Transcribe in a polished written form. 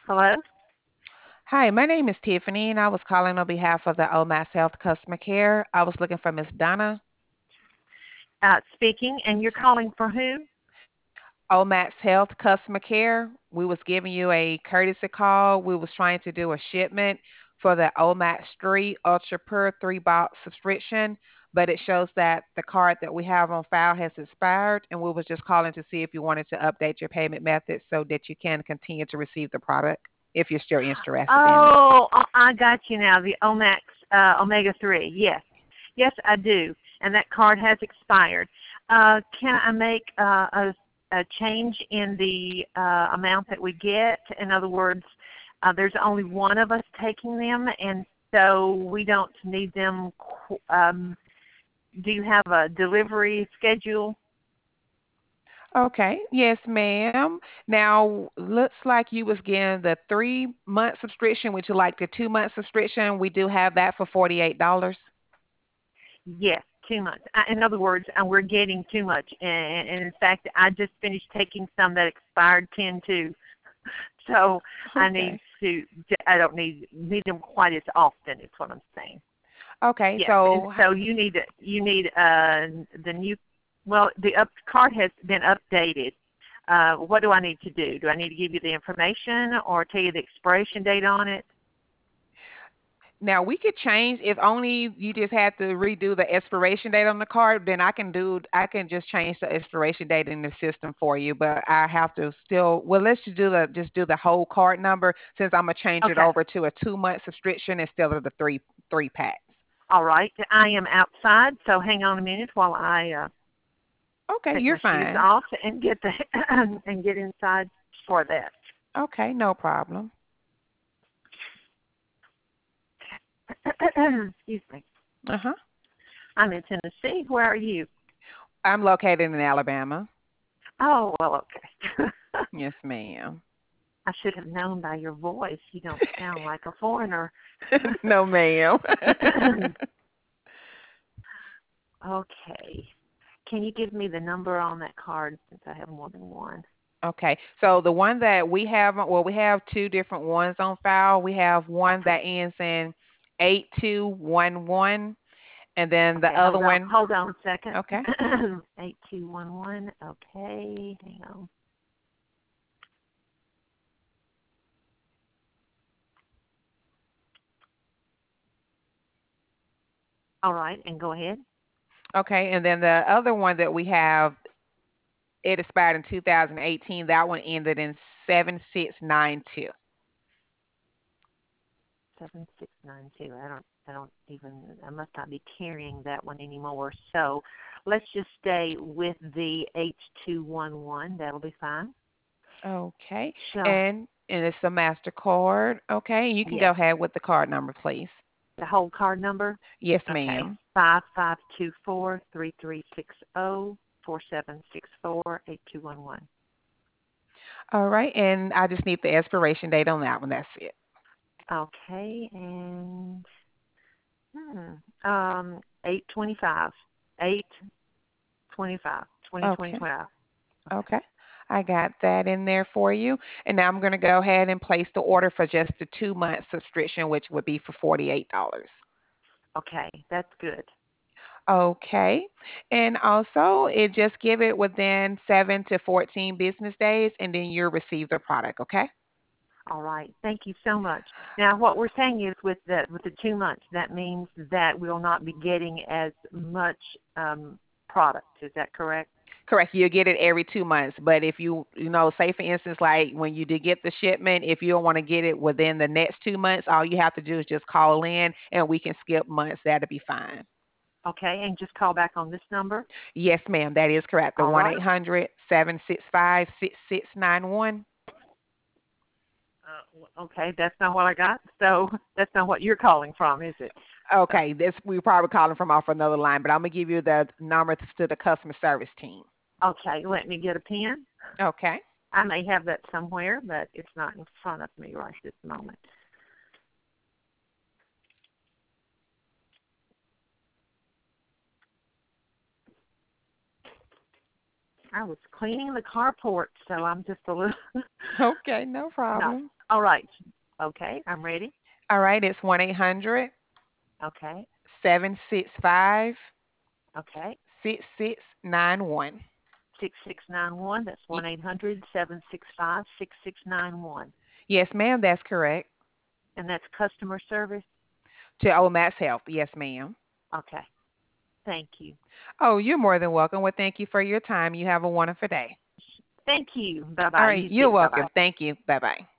Hello? Hi, my name is Tiffany, and I was calling on behalf of the OMAS Health Customer Care. I was looking for Miss Donna. Speaking, and you're calling for who? OMAS Health Customer Care. We was giving you a courtesy call. We was trying to do a shipment for the OMAX 3 Ultra Pure 3-box subscription, but it shows that the card that we have on file has expired, and we was just calling to see if you wanted to update your payment method so that you can continue to receive the product if you're still interested in it. I got you now. The Omax Omega 3. Yes. Yes, I do. And that card has expired. Can I make a change in the amount that we get? In other words, there's only one of us taking them, and so we don't need them. Do you have a delivery schedule? Okay, yes, ma'am. Now, looks like you was getting the 3-month subscription. Would you like the 2-month subscription? We do have that for $48. Yes, too much. In other words, we're getting too much. And in fact, I just finished taking some that expired 10/2. So I need Okay. to. I don't need them quite as often. Is what I'm saying. Okay, Yes, and so so you need the new. Well, the card has been updated. What do I need to do? Do I need to give you the information or tell you the expiration date on it? now we could change if only you just had to redo the expiration date on the card, then I can just change the expiration date in the system for you, but I have to still well let's just do the whole card number since I'm gonna change it Okay. over to a 2-month subscription instead of the three packs. All right. I am outside, so hang on a minute while I Okay, take you're my shoes fine. off and get the and get inside for that. Okay, no problem. Excuse me. Uh-huh. I'm in Tennessee. Where are you? I'm located in Alabama. Oh, well, okay. Yes, ma'am. I should have known by your voice. You don't sound like a foreigner. No, ma'am. Okay. Can you give me the number on that card since I have more than one? Okay, so the one that we have, well, we have two different ones on file. We have one Okay. that ends in 8211, and then the Okay, other one, hold on a second. okay. 8211. Okay, hang on. All right, and go ahead. Okay, and then the other one that we have, it expired in 2018. That one ended in 7692. 7692. I don't even, I must not be carrying that one anymore. So let's just stay with the H211. That'll be fine. Okay, So, and it's a MasterCard. Okay, you can go yes, ahead with the card number, please. the whole card number. Yes, Okay, ma'am. 5524-3360-4764-8211. All right, and I just need the expiration date on that one. That's it. Okay, and 825, 825, Okay. 2025. Okay. Okay. I got that in there for you. And now I'm going to go ahead and place the order for just the 2-month subscription, which would be for $48. Okay, that's good. Okay. And also, it just give it within 7 to 14 business days, and then you'll receive the product. Okay. All right. Thank you so much. Now, what we're saying is with the 2 months, that means that we'll not be getting as much product. Is that correct? Correct. You'll get it every 2 months. But if say for instance, like when you did get the shipment, if you don't want to get it within the next 2 months, all you have to do is just call in and we can skip months. That'll be fine. Okay, and just call back on this number. Yes, ma'am. That is correct. The All 1 right. 800 765 6691. Okay, that's not what I got. So that's not what you're calling from, is it? So, Okay, this we probably calling from off another line, but I'm gonna give you the number to the customer service team. okay, let me get a pen. Okay. I may have that somewhere, but it's not in front of me right this moment. I was cleaning the carport, so I'm just a little. Okay, no No. problem. All right. Okay, I'm ready. All right, it's 1-800 Okay. 765 Okay. 6691. 6691. That's 1-800-765-6691. Yes, ma'am, that's correct. And that's customer service? To Omax Health. Yes, ma'am. Okay. Thank you. Oh, you're more than welcome. Well, thank you for your time. You have a wonderful day. Thank you. All Bye-bye. right, You you're too. Bye-bye. welcome. Thank you. Bye bye.